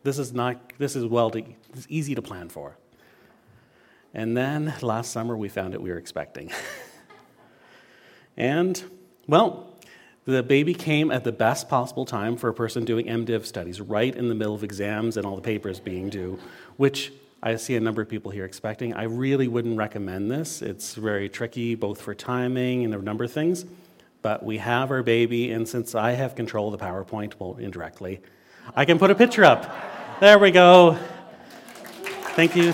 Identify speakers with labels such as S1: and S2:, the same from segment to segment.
S1: It's easy to plan for. And then last summer we found out we were expecting. And, well, the baby came at the best possible time for a person doing MDiv studies, right in the middle of exams and all the papers being due, which I see a number of people here expecting. I really wouldn't recommend this. It's very tricky, both for timing and a number of things. But we have our baby, and since I have control of the PowerPoint, well, indirectly, I can put a picture up. There we go. Thank you.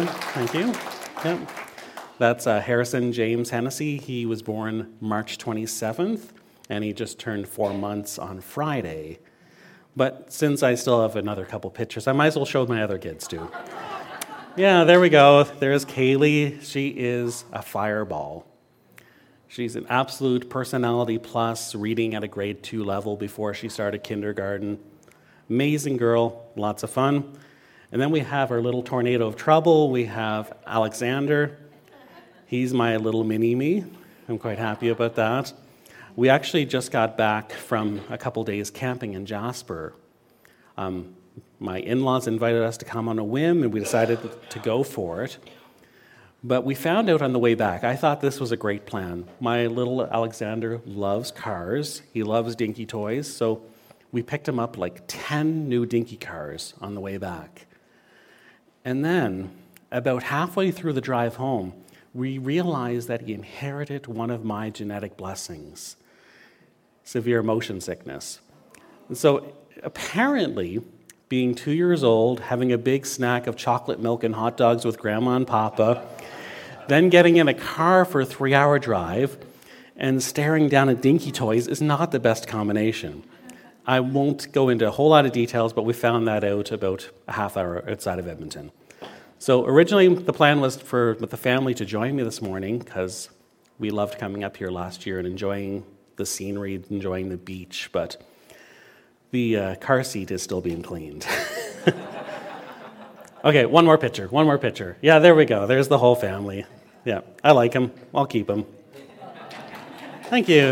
S1: Yep. That's Harrison James Hennessy. He was born March 27th, and he just turned 4 months on Friday. But since I still have another couple pictures, I might as well show my other kids too. Yeah, there we go. There's Kaylee. She is a fireball. She's an absolute personality plus, reading at a grade 2 level before she started kindergarten. Amazing girl, lots of fun. And then we have our little tornado of trouble. We have Alexander. He's my little mini-me. I'm quite happy about that. We actually just got back from a couple days camping in Jasper. My in-laws invited us to come on a whim, and we decided to go for it. But we found out on the way back, I thought this was a great plan. My little Alexander loves cars. He loves dinky toys. So we picked him up like 10 new dinky cars on the way back. And then, about halfway through the drive home, we realized that he inherited one of my genetic blessings, severe motion sickness. And so apparently, being 2 years old, having a big snack of chocolate milk and hot dogs with Grandma and Papa, then getting in a car for a 3-hour drive, and staring down at dinky toys is not the best combination. I won't go into a whole lot of details, but we found that out about a half hour outside of Edmonton. So originally, the plan was for the family to join me this morning because we loved coming up here last year and enjoying the scenery, enjoying the beach, but the car seat is still being cleaned. Okay, one more picture. Yeah, there we go. There's the whole family. Yeah, I like him. I'll keep him. Thank you.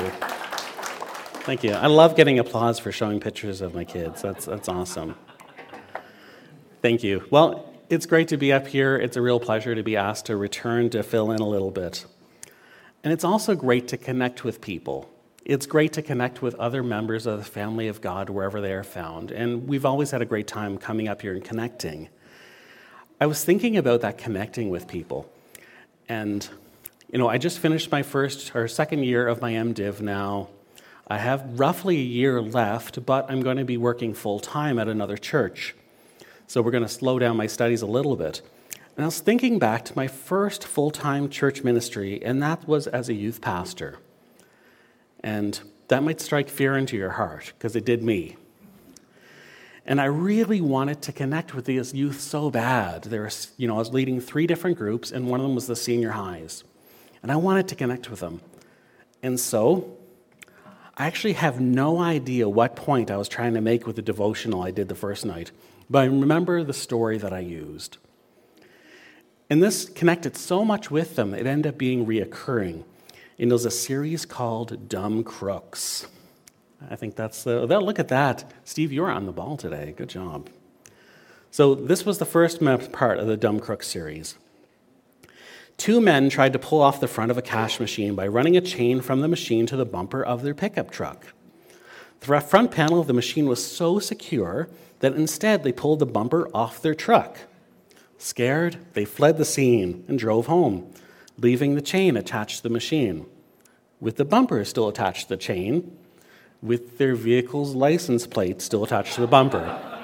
S1: I love getting applause for showing pictures of my kids. That's awesome. Thank you. Well, it's great to be up here. It's a real pleasure to be asked to return to fill in a little bit. And it's also great to connect with people. It's great to connect with other members of the family of God wherever they are found. And we've always had a great time coming up here and connecting. I was thinking about that connecting with people. And, I just finished my second year of my MDiv now. I have roughly a year left, but I'm going to be working full-time at another church. So we're going to slow down my studies a little bit. And I was thinking back to my first full-time church ministry, and that was as a youth pastor. And that might strike fear into your heart, because it did me. And I really wanted to connect with these youth so bad. I was leading 3 different groups, and one of them was the senior highs. And I wanted to connect with them. And so I actually have no idea what point I was trying to make with the devotional I did the first night. But I remember the story that I used. And this connected so much with them, it ended up being reoccurring. And it was a series called Dumb Crooks. I think look at that. Steve, you're on the ball today. Good job. So this was the first part of the Dumb Crooks series. 2 men tried to pull off the front of a cash machine by running a chain from the machine to the bumper of their pickup truck. The front panel of the machine was so secure that instead they pulled the bumper off their truck. Scared, they fled the scene and drove home, leaving the chain attached to the machine, with the bumper still attached to the chain, with their vehicle's license plate still attached to the bumper.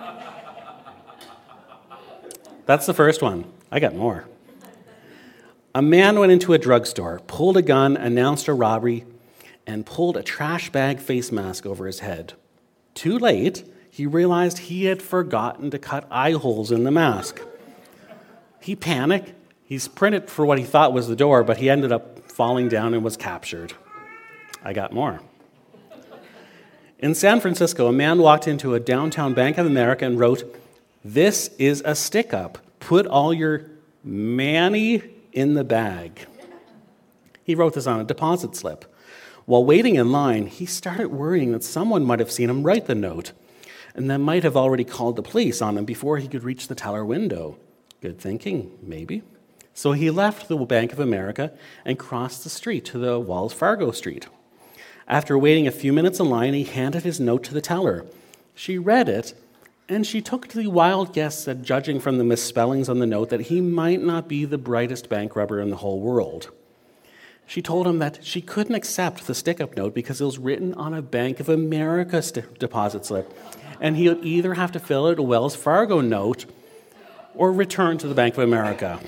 S1: That's the first one. I got more. A man went into a drugstore, pulled a gun, announced a robbery, and pulled a trash bag face mask over his head. Too late, he realized he had forgotten to cut eye holes in the mask. He panicked. He sprinted for what he thought was the door, but he ended up falling down and was captured. I got more. In San Francisco, a man walked into a downtown Bank of America and wrote, "This is a stick-up. Put all your money in the bag." He wrote this on a deposit slip. While waiting in line, he started worrying that someone might have seen him write the note. and then might have already called the police on him before he could reach the teller window. Good thinking, maybe. So he left the Bank of America and crossed the street to the Wells Fargo Street. After waiting a few minutes in line, he handed his note to the teller. She read it, and she took the wild guess that, judging from the misspellings on the note, that he might not be the brightest bank robber in the whole world. She told him that she couldn't accept the stick-up note because it was written on a Bank of America deposit slip, and he would either have to fill out a Wells Fargo note or return to the Bank of America.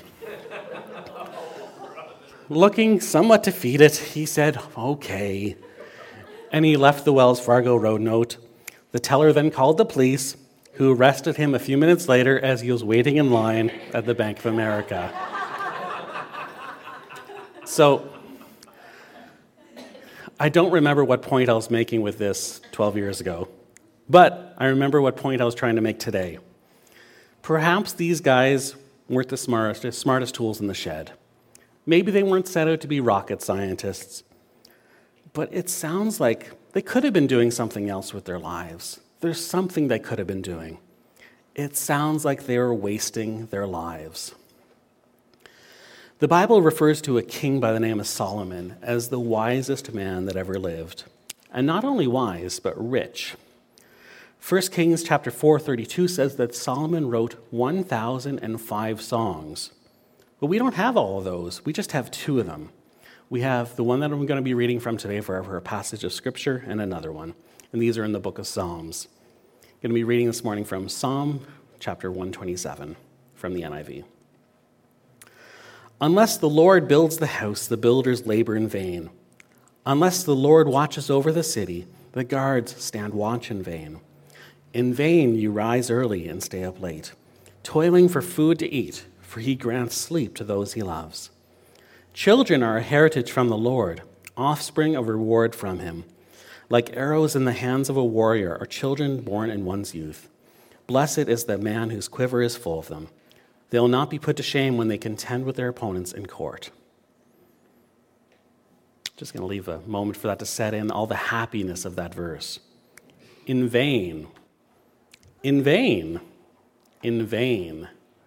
S1: Looking somewhat defeated, he said, "Okay," and he left the Wells Fargo road note. The teller then called the police, who arrested him a few minutes later as he was waiting in line at the Bank of America. So, I don't remember what point I was making with this 12 years ago, but I remember what point I was trying to make today. Perhaps these guys weren't the smartest tools in the shed. Maybe they weren't set out to be rocket scientists, but it sounds like they could have been doing something else with their lives. There's something they could have been doing. It sounds like they were wasting their lives. The Bible refers to a king by the name of Solomon as the wisest man that ever lived. And not only wise, but rich. 1 Kings chapter 4:32 says that Solomon wrote 1,005 songs. But we don't have all of those. We just have two of them. We have the one that I'm going to be reading from today for our passage of Scripture and another one. And these are in the book of Psalms. I'm going to be reading this morning from Psalm chapter 127 from the NIV. Unless the Lord builds the house, the builders labor in vain. Unless the Lord watches over the city, the guards stand watch in vain. In vain you rise early and stay up late, toiling for food to eat, for he grants sleep to those he loves. Children are a heritage from the Lord, offspring a reward from him. Like arrows in the hands of a warrior are children born in one's youth. Blessed is the man whose quiver is full of them. They will not be put to shame when they contend with their opponents in court. Just going to leave a moment for that to set in, all the happiness of that verse. In vain, in vain, in vain.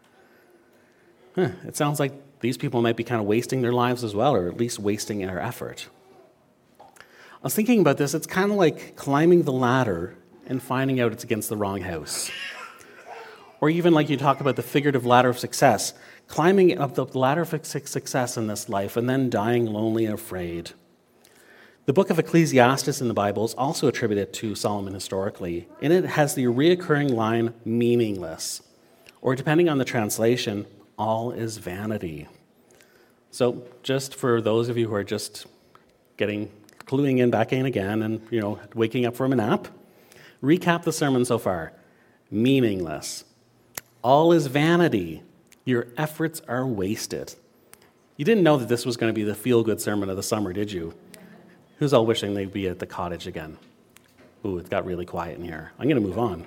S1: It sounds like these people might be kind of wasting their lives as well, or at least wasting our effort. I was thinking about this. It's kind of like climbing the ladder and finding out it's against the wrong house. Or even like you talk about the figurative ladder of success, climbing up the ladder of success in this life and then dying lonely and afraid. The book of Ecclesiastes in the Bible is also attributed to Solomon historically. In it has the reoccurring line, meaningless. Or depending on the translation, all is vanity. So just for those of you who are just cluing in back in again and, waking up from a nap, recap the sermon so far. Meaningless. All is vanity. Your efforts are wasted. You didn't know that this was going to be the feel-good sermon of the summer, did you? Who's all wishing they'd be at the cottage again? Ooh, it got really quiet in here. I'm going to move on.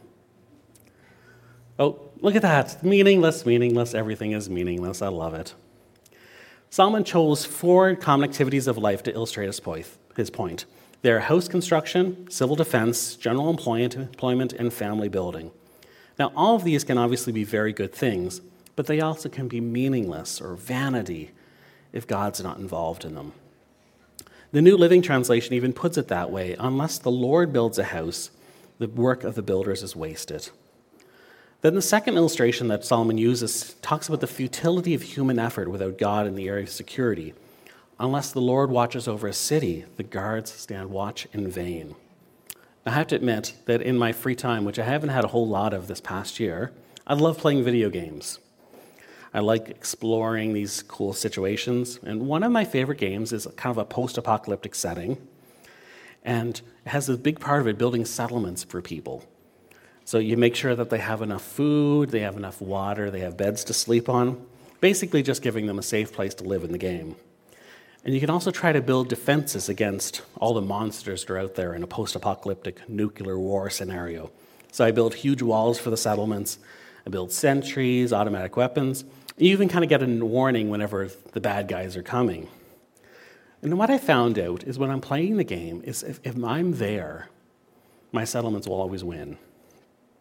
S1: Oh, look at that. Meaningless, meaningless. Everything is meaningless. I love it. Solomon chose 4 common activities of life to illustrate his point. They're house construction, civil defense, general employment, and family building. Now, all of these can obviously be very good things, but they also can be meaningless or vanity if God's not involved in them. The New Living Translation even puts it that way: unless the Lord builds a house, the work of the builders is wasted. Then the second illustration that Solomon uses talks about the futility of human effort without God in the area of security. Unless the Lord watches over a city, the guards stand watch in vain. I have to admit that in my free time, which I haven't had a whole lot of this past year, I love playing video games. I like exploring these cool situations, and one of my favorite games is kind of a post-apocalyptic setting, and it has a big part of it building settlements for people. So you make sure that they have enough food, they have enough water, they have beds to sleep on, basically just giving them a safe place to live in the game. And you can also try to build defenses against all the monsters that are out there in a post-apocalyptic nuclear war scenario. So I build huge walls for the settlements, I build sentries, automatic weapons. You even kind of get a warning whenever the bad guys are coming. And what I found out is when I'm playing the game is if I'm there, my settlements will always win.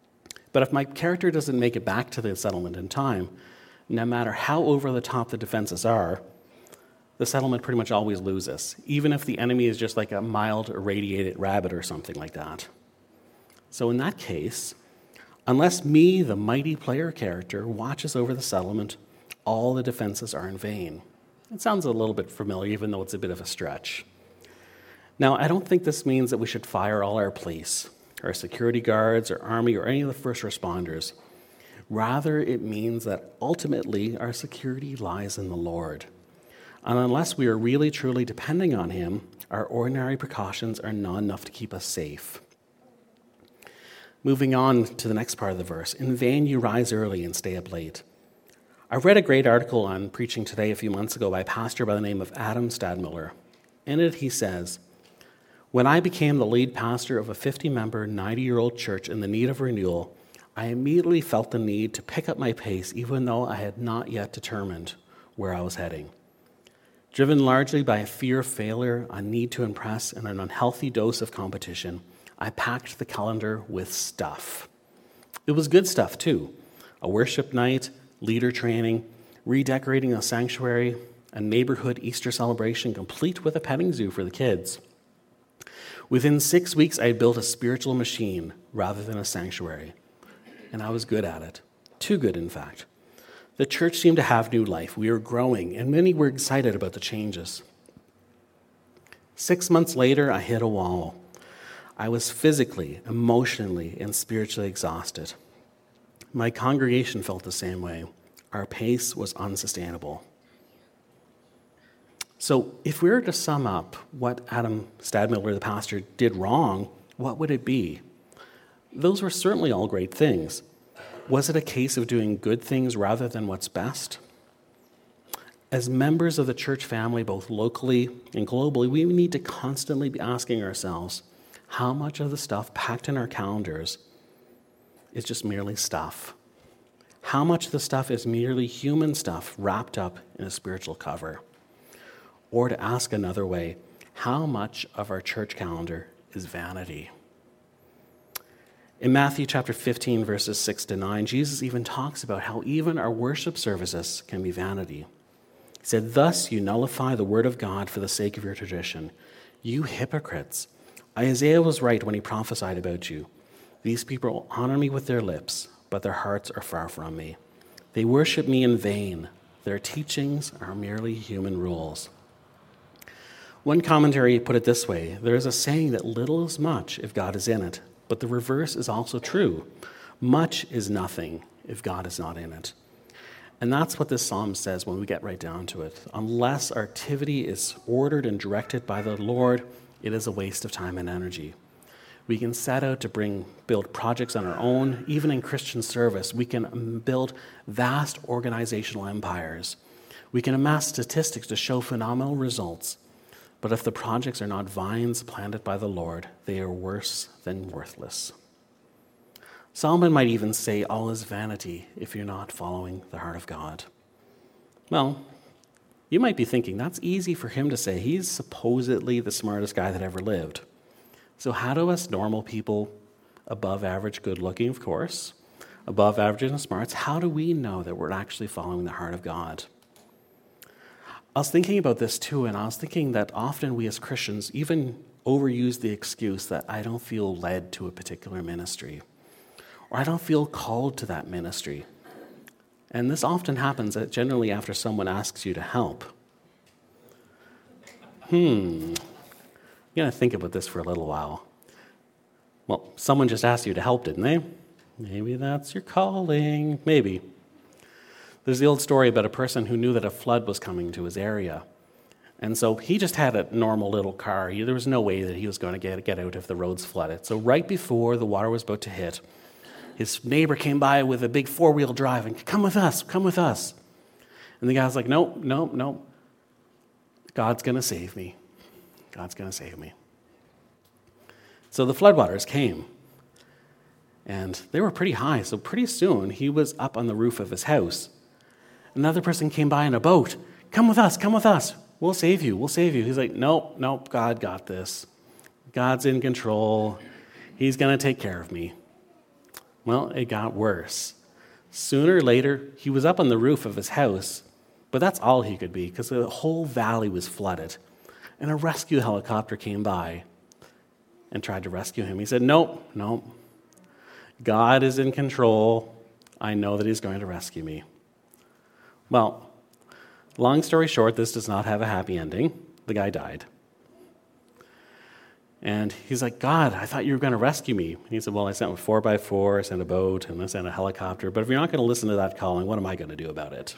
S1: But if my character doesn't make it back to the settlement in time, no matter how over the top the defenses are, the settlement pretty much always loses, even if the enemy is just like a mild irradiated rabbit or something like that. So in that case, unless me, the mighty player character, watches over the settlement, all the defenses are in vain. It sounds a little bit familiar, even though it's a bit of a stretch. Now, I don't think this means that we should fire all our police, our security guards, our army, or any of the first responders. Rather, it means that ultimately our security lies in the Lord. And unless we are really truly depending on Him, our ordinary precautions are not enough to keep us safe. Moving on to the next part of the verse, in vain you rise early and stay up late. I read a great article on Preaching Today a few months ago by a pastor by the name of Adam Stadmiller. In it he says, "When I became the lead pastor of a 50-member, 90-year-old church in the need of renewal, I immediately felt the need to pick up my pace even though I had not yet determined where I was heading. Driven largely by a fear of failure, a need to impress, and an unhealthy dose of competition, I packed the calendar with stuff. It was good stuff, too. A worship night, leader training, redecorating a sanctuary, a neighborhood Easter celebration complete with a petting zoo for the kids. Within 6 weeks, I had built a spiritual machine rather than a sanctuary. And I was good at it. Too good, in fact. The church seemed to have new life. We were growing, and many were excited about the changes. 6 months later, I hit a wall. I was physically, emotionally, and spiritually exhausted. My congregation felt the same way. Our pace was unsustainable." So if we were to sum up what Adam Stadmiller, the pastor, did wrong, what would it be? Those were certainly all great things. Was it a case of doing good things rather than what's best? As members of the church family, both locally and globally, we need to constantly be asking ourselves, how much of the stuff packed in our calendars is just merely stuff? How much of the stuff is merely human stuff wrapped up in a spiritual cover? Or to ask another way, how much of our church calendar is vanity? In Matthew chapter 15, verses 6 to 9, Jesus even talks about how even our worship services can be vanity. He said, "Thus you nullify the word of God for the sake of your tradition. You hypocrites! Isaiah was right when he prophesied about you. These people honor me with their lips, but their hearts are far from me. They worship me in vain. Their teachings are merely human rules." One commentary put it this way: there is a saying that little is much if God is in it, but the reverse is also true. Much is nothing if God is not in it. And that's what this psalm says when we get right down to it. Unless our activity is ordered and directed by the Lord, it is a waste of time and energy. We can set out to build projects on our own. Even in Christian service, we can build vast organizational empires. We can amass statistics to show phenomenal results. But if the projects are not vines planted by the Lord, they are worse than worthless. Solomon might even say all is vanity if you're not following the heart of God. Well, you might be thinking that's easy for him to say. He's supposedly the smartest guy that ever lived. So how do us normal people, above average good looking, of course, above average in smarts, how do we know that we're actually following the heart of God? I was thinking about this too, and I was thinking that often we as Christians even overuse the excuse that I don't feel led to a particular ministry, or I don't feel called to that ministry. And this often happens generally after someone asks you to help. I'm going to think about this for a little while. Well, someone just asked you to help, didn't they? Maybe that's your calling. Maybe. There's the old story about a person who knew that a flood was coming to his area. And so he just had a normal little car. There was no way that he was going to get out if the roads flooded. So right before the water was about to hit, his neighbor came by with a big four-wheel drive and, come with us. And the guy's like, nope. God's going to save me. God's going to save me. So the floodwaters came. And they were pretty high. So pretty soon he was up on the roof of his house. Another person came by in a boat. Come with us. We'll save you. He's like, nope, God got this. God's in control. He's going to take care of me. Well, it got worse. Sooner or later, he was up on the roof of his house, but that's all he could be because the whole valley was flooded. And a rescue helicopter came by and tried to rescue him. He said, "Nope, nope. God is in control. I know that he's going to rescue me." Well, long story short, this does not have a happy ending. The guy died. And he's like, "God, I thought you were going to rescue me." And he said, "Well, I sent a 4x4, I sent a boat, and I sent a helicopter. But if you're not going to listen to that calling, what am I going to do about it?"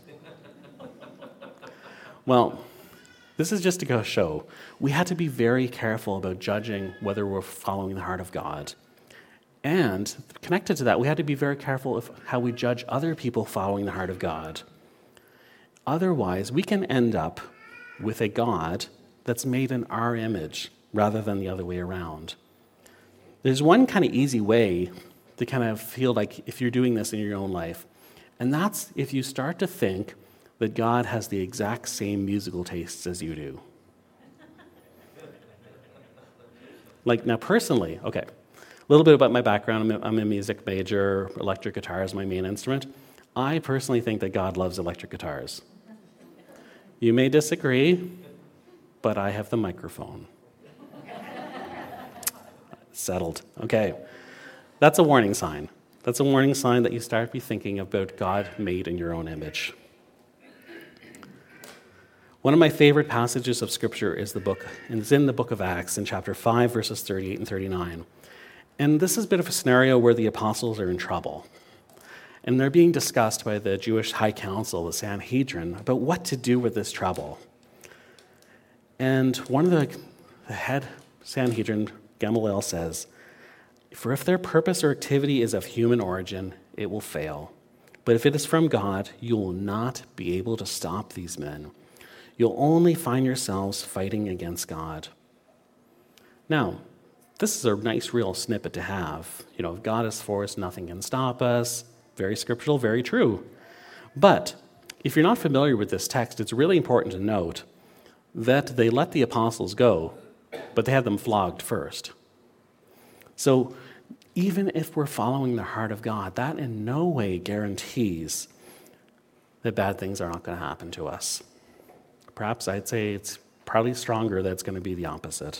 S1: Well, this is just to go show we had to be very careful about judging whether we're following the heart of God. And connected to that, we had to be very careful of how we judge other people following the heart of God. Otherwise, we can end up with a God that's made in our image rather than the other way around. There's one kind of easy way to kind of feel like if you're doing this in your own life, and that's if you start to think that God has the exact same musical tastes as you do. Like, now personally, okay, a little bit about my background. I'm a music major. Electric guitar is my main instrument. I personally think that God loves electric guitars. You may disagree, but I have the microphone. Settled. Okay. That's a warning sign. That's a warning sign that you start to be thinking about God made in your own image. One of my favorite passages of Scripture is in the book of Acts in chapter 5, verses 38 and 39. And this is a bit of a scenario where the apostles are in trouble. And they're being discussed by the Jewish High Council, the Sanhedrin, about what to do with this trouble. And one of the head Sanhedrin, Gamaliel, says, "For if their purpose or activity is of human origin, it will fail. But if it is from God, you will not be able to stop these men. You'll only find yourselves fighting against God." Now, this is a nice real snippet to have. If God is for us, nothing can stop us. Very scriptural, very true. But if you're not familiar with this text, it's really important to note that they let the apostles go, but they had them flogged first. So even if we're following the heart of God, that in no way guarantees that bad things are not going to happen to us. Perhaps I'd say it's probably stronger that it's going to be the opposite.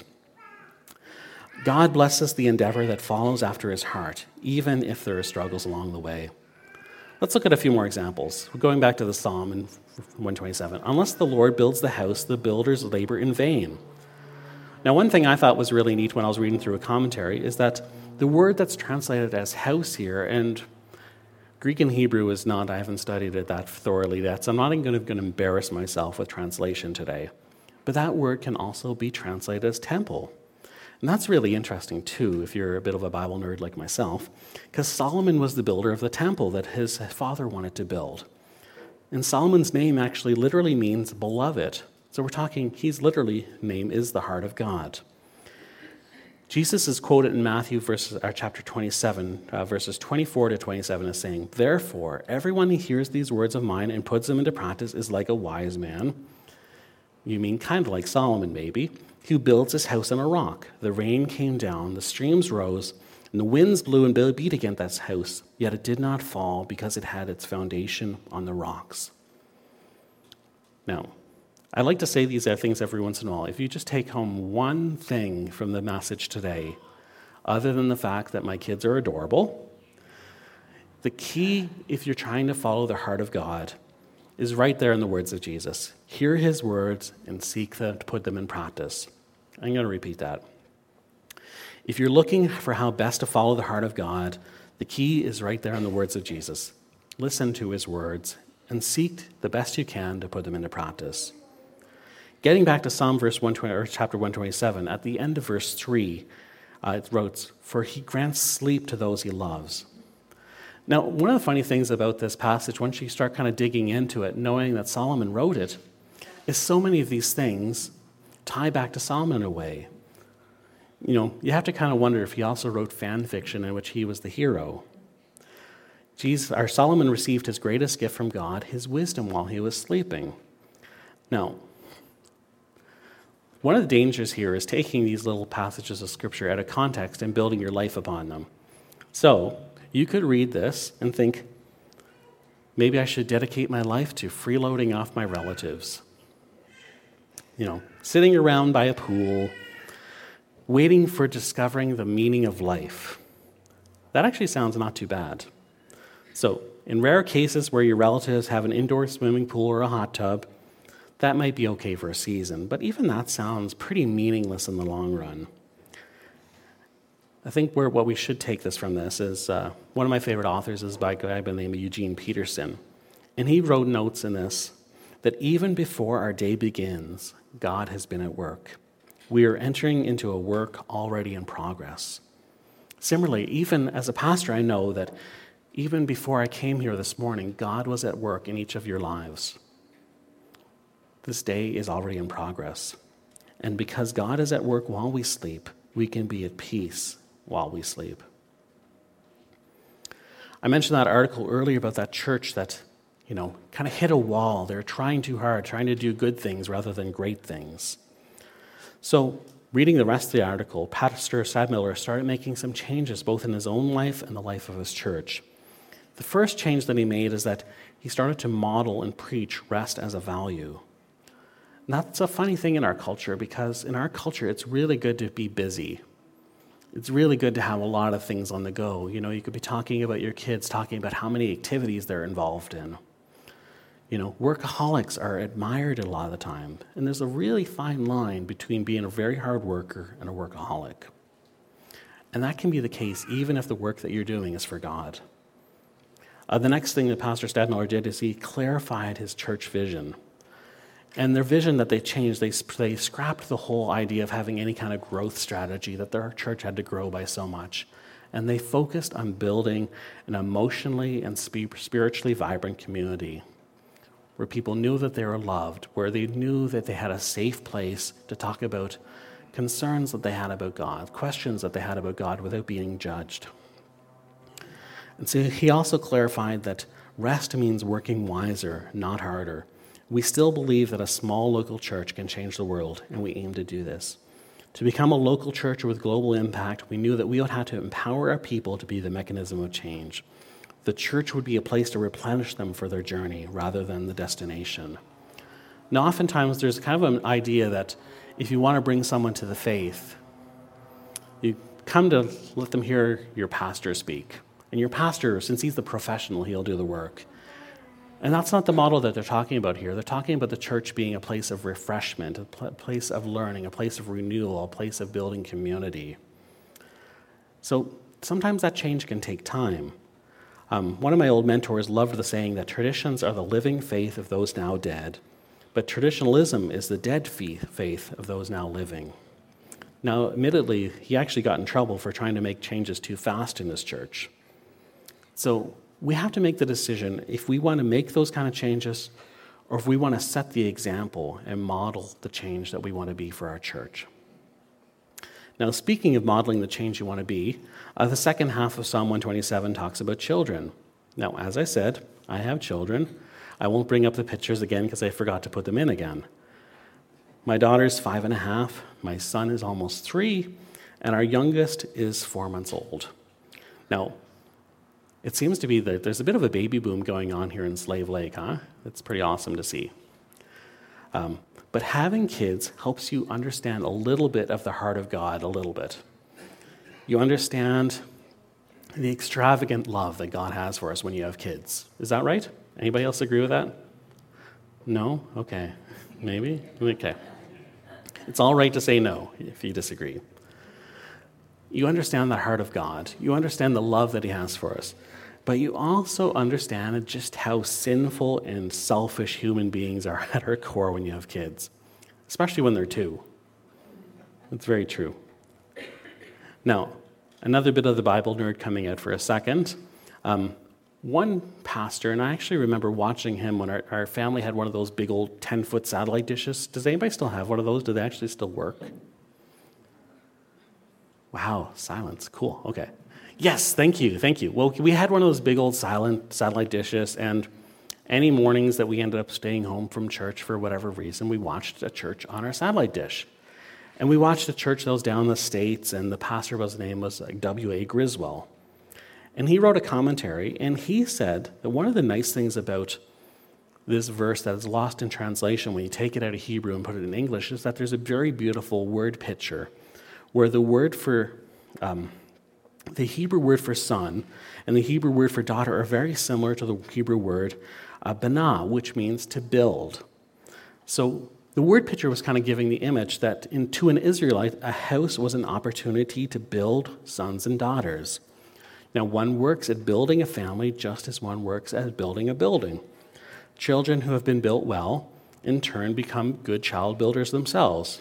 S1: God blesses the endeavor that follows after his heart, even if there are struggles along the way. Let's look at a few more examples. We're going back to the Psalm in 127. "Unless the Lord builds the house, the builders labor in vain." Now, one thing I thought was really neat when I was reading through a commentary is that the word that's translated as house here, and Greek and Hebrew is not, I haven't studied it that thoroughly yet, so I'm not even going to embarrass myself with translation today. But that word can also be translated as temple. And that's really interesting, too, if you're a bit of a Bible nerd like myself, because Solomon was the builder of the temple that his father wanted to build. And Solomon's name actually literally means beloved. So we're talking, his name is the heart of God. Jesus is quoted in Matthew chapter 27, verses 24 to 27 as saying, "Therefore, everyone who hears these words of mine and puts them into practice is like a wise man." You mean kind of like Solomon, maybe, who builds his house on a rock. The rain came down, the streams rose, and the winds blew and beat against that house, yet it did not fall because it had its foundation on the rocks. Now, I like to say these things every once in a while. If you just take home one thing from the message today, other than the fact that my kids are adorable, the key, if you're trying to follow the heart of God, is right there in the words of Jesus. Hear his words and seek to put them in practice. I'm going to repeat that. If you're looking for how best to follow the heart of God, the key is right there in the words of Jesus. Listen to his words and seek the best you can to put them into practice. Getting back to Psalm chapter 127, at the end of verse 3, it wrote, "For he grants sleep to those he loves." Now, one of the funny things about this passage, once you start kind of digging into it, knowing that Solomon wrote it, is so many of these things tie back to Solomon in a way. You have to kind of wonder if he also wrote fan fiction in which he was the hero. Solomon received his greatest gift from God, his wisdom, while he was sleeping. Now, one of the dangers here is taking these little passages of Scripture out of context and building your life upon them. So, you could read this and think, maybe I should dedicate my life to freeloading off my relatives. Sitting around by a pool, waiting for discovering the meaning of life. That actually sounds not too bad. So, in rare cases where your relatives have an indoor swimming pool or a hot tub, that might be okay for a season, but even that sounds pretty meaningless in the long run. I think what we should take this from this is, one of my favorite authors is by a guy by the name of Eugene Peterson, and he wrote notes in this that even before our day begins, God has been at work. We are entering into a work already in progress. Similarly, even as a pastor, I know that even before I came here this morning, God was at work in each of your lives. This day is already in progress. And because God is at work while we sleep, we can be at peace while we sleep. I mentioned that article earlier about that church that, kind of hit a wall. They're trying too hard, trying to do good things rather than great things. So, reading the rest of the article, Pastor Stadtmiller started making some changes both in his own life and the life of his church. The first change that he made is that he started to model and preach rest as a value. And that's a funny thing in our culture, because in our culture, it's really good to be busy. It's really good to have a lot of things on the go. You could be talking about your kids, talking about how many activities they're involved in. Workaholics are admired a lot of the time, and there's a really fine line between being a very hard worker and a workaholic. And that can be the case even if the work that you're doing is for God. The next thing that Pastor Stadtmiller did is he clarified his church vision. And their vision that they changed, they scrapped the whole idea of having any kind of growth strategy, that their church had to grow by so much. And they focused on building an emotionally and spiritually vibrant community where people knew that they were loved, where they knew that they had a safe place to talk about concerns that they had about God, questions that they had about God without being judged. And so he also clarified that rest means working wiser, not harder. We still believe that a small local church can change the world, and we aim to do this. To become a local church with global impact, we knew that we would have to empower our people to be the mechanism of change. The church would be a place to replenish them for their journey rather than the destination. Now, oftentimes there's kind of an idea that if you want to bring someone to the faith, you come to let them hear your pastor speak. And your pastor, since he's the professional, he'll do the work. And that's not the model that they're talking about here. They're talking about the church being a place of refreshment, a place of learning, a place of renewal, a place of building community. So sometimes that change can take time. One of my old mentors loved the saying that traditions are the living faith of those now dead, but traditionalism is the dead faith of those now living. Now, admittedly, he actually got in trouble for trying to make changes too fast in his church. So we have to make the decision if we want to make those kind of changes or if we want to set the example and model the change that we want to be for our church. Now, speaking of modeling the change you want to be, the second half of Psalm 127 talks about children. Now, as I said, I have children. I won't bring up the pictures again because I forgot to put them in again. My daughter's 5.5, my son is almost 3, and our youngest is 4 months old. Now, it seems to be that there's a bit of a baby boom going on here in Slave Lake, huh? It's pretty awesome to see. But having kids helps you understand a little bit of the heart of God, a little bit. You understand the extravagant love that God has for us when you have kids. Is that right? Anybody else agree with that? No? Okay. Maybe? Okay. It's all right to say no if you disagree. You understand the heart of God. You understand the love that he has for us. But you also understand just how sinful and selfish human beings are at our core when you have kids, especially when they're 2. It's very true. Now, another bit of the Bible nerd coming out for a second. One pastor, and I actually remember watching him when our family had one of those big old 10-foot satellite dishes. Does anybody still have one of those? Do they actually still work? Wow, silence. Cool, okay. Yes, thank you. Well, we had one of those big old satellite dishes, and any mornings that we ended up staying home from church for whatever reason, we watched a church on our satellite dish. And we watched a church that was down in the States, and the pastor's name was W.A. Griswold. And he wrote a commentary, and he said that one of the nice things about this verse that is lost in translation when you take it out of Hebrew and put it in English is that there's a very beautiful word picture where the word for the Hebrew word for son and the Hebrew word for daughter are very similar to the Hebrew word banah, which means to build. So the word picture was kind of giving the image that to an Israelite, a house was an opportunity to build sons and daughters. Now, one works at building a family just as one works at building a building. Children who have been built well, in turn, become good child builders themselves.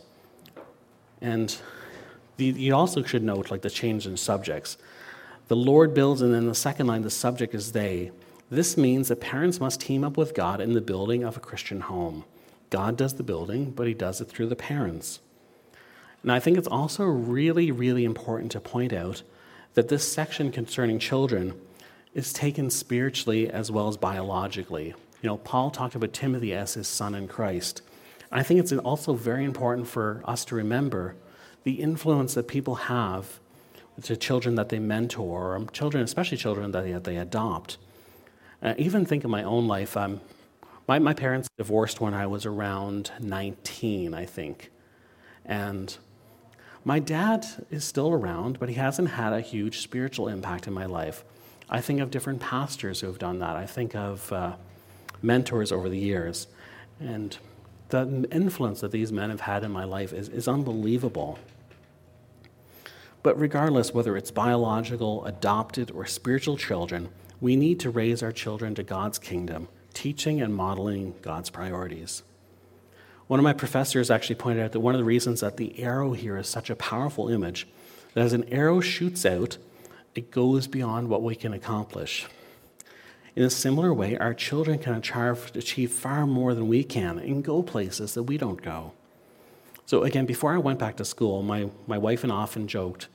S1: And you also should note the change in subjects. The Lord builds, and then the second line, the subject is they. This means that parents must team up with God in the building of a Christian home. God does the building, but he does it through the parents. And I think it's also really, really important to point out that this section concerning children is taken spiritually as well as biologically. Paul talked about Timothy as his son in Christ. And I think it's also very important for us to remember the influence that people have to children that they mentor, or children, especially children that they adopt. Even think of my own life. My parents divorced when I was around 19, I think. And my dad is still around, but he hasn't had a huge spiritual impact in my life. I think of different pastors who have done that. I think of mentors over the years. And the influence that these men have had in my life is unbelievable. But regardless, whether it's biological, adopted, or spiritual children, we need to raise our children to God's kingdom, teaching and modeling God's priorities. One of my professors actually pointed out that one of the reasons that the arrow here is such a powerful image, that as an arrow shoots out, it goes beyond what we can accomplish. In a similar way, our children can achieve far more than we can and go places that we don't go. So again, before I went back to school, my wife and I often joked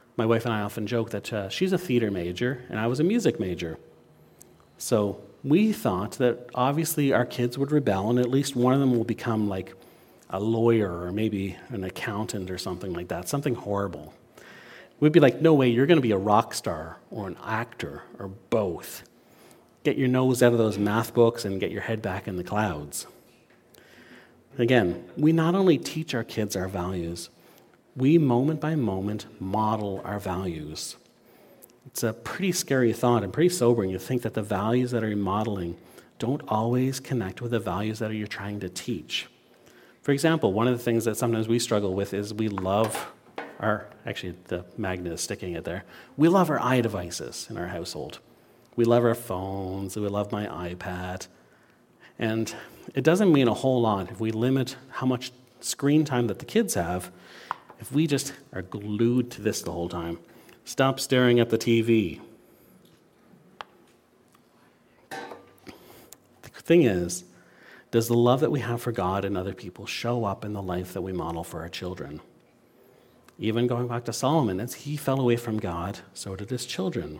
S1: that she's a theater major and I was a music major. So we thought that obviously our kids would rebel and at least one of them will become like a lawyer or maybe an accountant or something like that, something horrible. We'd be like, no way, you're going to be a rock star or an actor or both. Get your nose out of those math books and get your head back in the clouds. Again, we not only teach our kids our values, we moment by moment model our values. It's a pretty scary thought and pretty sobering to think that the values that you're modeling don't always connect with the values that you're trying to teach. For example, one of the things that sometimes we struggle with is we love the magnet is sticking it there. We love our iDevices in our household. We love our phones, we love my iPad. And it doesn't mean a whole lot if we limit how much screen time that the kids have, if we just are glued to this the whole time. Stop staring at the TV. The thing is, does the love that we have for God and other people show up in the life that we model for our children? Even going back to Solomon, as he fell away from God, so did his children.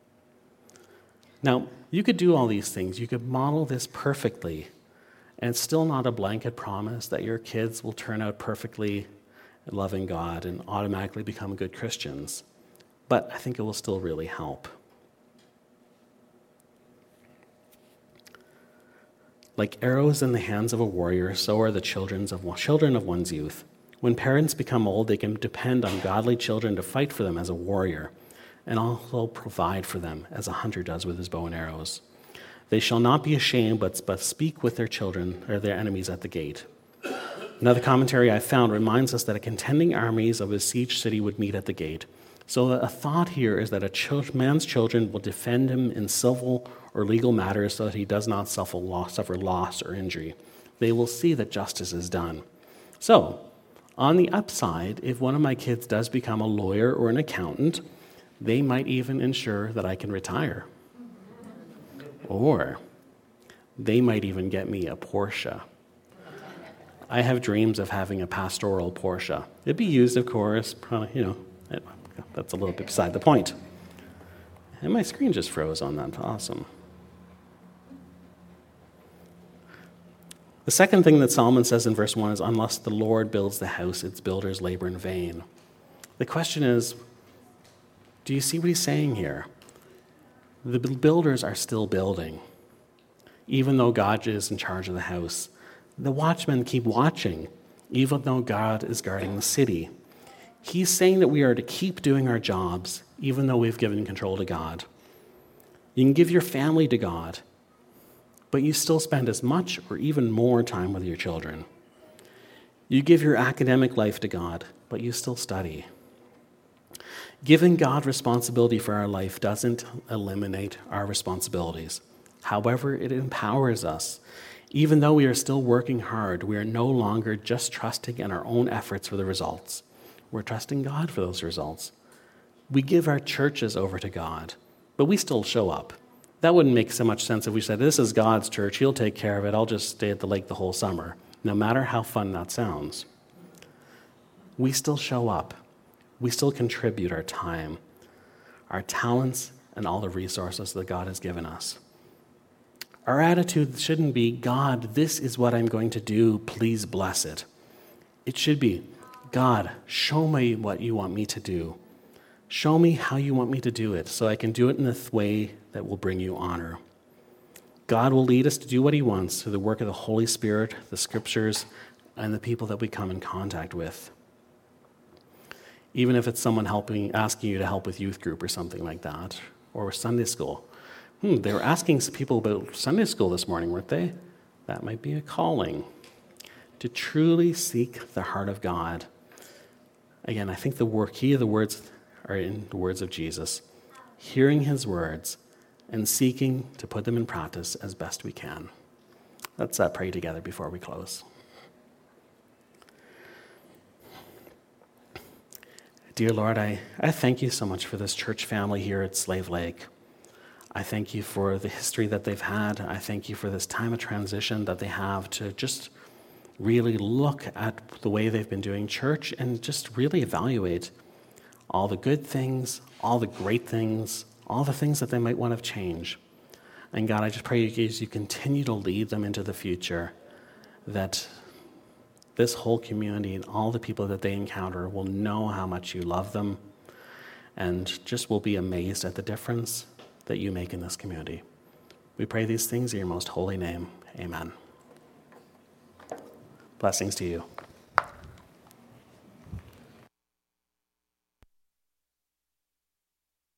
S1: Now, you could do all these things. You could model this perfectly, and it's still not a blanket promise that your kids will turn out perfectly loving God and automatically become good Christians. But I think it will still really help. Like arrows in the hands of a warrior, so are the children of one's youth. When parents become old, they can depend on godly children to fight for them as a warrior, and also provide for them as a hunter does with his bow and arrows. They shall not be ashamed, but speak with their children or their enemies at the gate. Another commentary I found reminds us that a contending armies of a siege city would meet at the gate. So a thought here is that a man's children will defend him in civil or legal matters so that he does not suffer loss or injury. They will see that justice is done. So, on the upside, if one of my kids does become a lawyer or an accountant, they might even ensure that I can retire. Or they might even get me a Porsche. I have dreams of having a pastoral Porsche. It'd be used, of course, probably, that's a little bit beside the point. And my screen just froze on that. Awesome. The second thing that Solomon says in verse 1 is, unless the Lord builds the house, its builders labor in vain. The question is, do you see what he's saying here? The builders are still building. Even though God is in charge of the house, the watchmen keep watching, even though God is guarding the city. He's saying that we are to keep doing our jobs, even though we've given control to God. You can give your family to God, but you still spend as much or even more time with your children. You give your academic life to God, but you still study. Giving God responsibility for our life doesn't eliminate our responsibilities. However, it empowers us. Even though we are still working hard, we are no longer just trusting in our own efforts for the results. We're trusting God for those results. We give our churches over to God, but we still show up. That wouldn't make so much sense if we said, this is God's church, he'll take care of it, I'll just stay at the lake the whole summer, no matter how fun that sounds. We still show up. We still contribute our time, our talents, and all the resources that God has given us. Our attitude shouldn't be, God, this is what I'm going to do, please bless it. It should be, God, show me what you want me to do. Show me how you want me to do it so I can do it in a way that will bring you honor. God will lead us to do what he wants through the work of the Holy Spirit, the scriptures, and the people that we come in contact with. Even if it's someone asking you to help with youth group or something like that, or Sunday school. They were asking some people about Sunday school this morning, weren't they? That might be a calling to truly seek the heart of God. Again, I think the key of the words are in the words of Jesus. Hearing his words and seeking to put them in practice as best we can. Let's pray together before we close. Dear Lord, I thank you so much for this church family here at Slave Lake. I thank you for the history that they've had. I thank you for this time of transition that they have to just really look at the way they've been doing church and just really evaluate all the good things, all the great things, all the things that they might want to change. And God, I just pray as you continue to lead them into the future, that this whole community and all the people that they encounter will know how much you love them and just will be amazed at the difference that you make in this community. We pray these things in your most holy name. Amen. Blessings to you.